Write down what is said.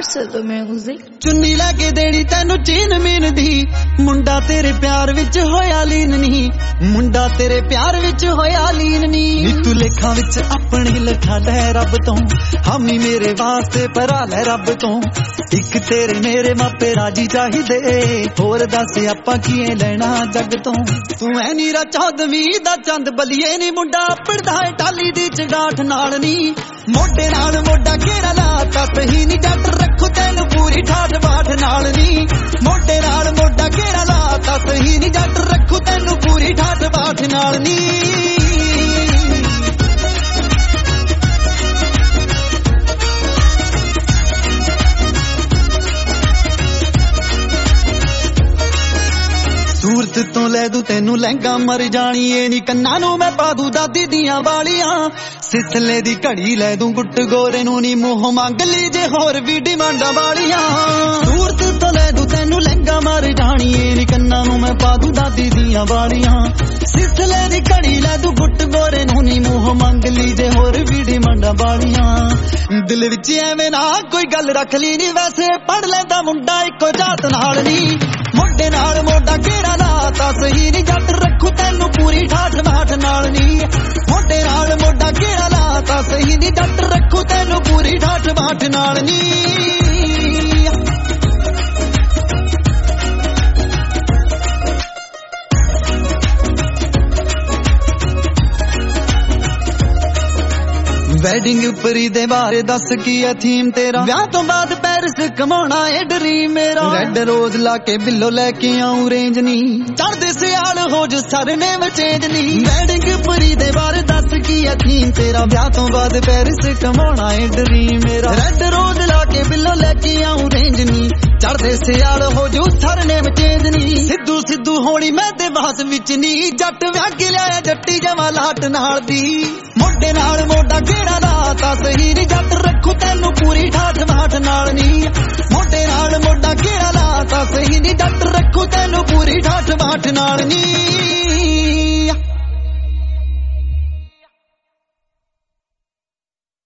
Marcel the music. चुन्नी लैके देनी तैनू चीन मीन दी मुंडा तेरे प्यार विच होया लीन नी मुंडा तेरे प्यार विच होया लीन नी तू लेखा विच अपनी लिखा लै रब तो हामी मेरे वास्ते भरा लै रब तो इक तेरे मेरे मापे राजी चाहिदे होर दस आपां किए लेना जग तो तू ऐ नीरा चौदवीं दा चंद बलिए नी मुंडा पड़दा है टाली दी चगाठ नाल नी मोढे नाल मोढा घेरा लाता सही नी जट रखू तैनू पूरी ठाठ बाठ नाल नी मोढे नाल मोढा घेरा लाता सही नी जट रखू तैनू पूरी ठाठ बाठ नाल नी सूरत तो लै दू तेनू लहंगा मर जानी ए नी कन्ना नू मैं पा दू दादी दियां वालियां सिसले दी घड़ी लै दू गुट गोरे नू नी मुंह मंग ली जे होर भी डिमांडा वालियां सूरत तो लै दू तेनू लहंगा मर जानी ए नी कन्ना नू मैं पा दू दादी दियां वालियां सिसले दी घड़ी लै दू गुट गोरे नू नी मुंह मंग ली जे होर भी डिमांडा वालियां दिल विच एवें ना कोई गल रख ली नी वैसे पढ़ लैंदा मुंडा इको जात नाल नी मोढे नाल मोढा घेरा लाता सही नी जट रखू तैनू पूरी ठाठ बाठ नाल नी मोढे नाल मोढा घेरा लाता सही नी जट रखू तैनू पूरी ठाठ बाठ नाल नी वेडिंग परी दे बारे दस की है थीम तेरा ब्याह तो बाद पेरिस कमाना है ड्रीम मेरा रेड रोज लाके बिल्लो लेके आऊं रेंज नी चढ़दे सियाल हो जो सरने में चेंज नी वेडिंग परी दे बारे दस की है थीम तेरा ब्याह तो बाद पेरिस कमाना है ड्रीम मेरा रेड रोज लाके बिल्लो लेके आऊं रेंज नी चढ़दे सियाल हो जो सरने में चेंज नी सिद्धू सिद्धू होनी मैं ते बास विच नी जट व्याह के लिया जट्टी जमा लाट नाल दी मोढे नाल मोढा घेरा लाता सही नी जट रखू तैनू पूरी ठाठ बाठ नाल नी मोढे नाल मोढा घेरा लाता सही नी जट रखू तैनू पूरी ठाठ बाठ नाल नी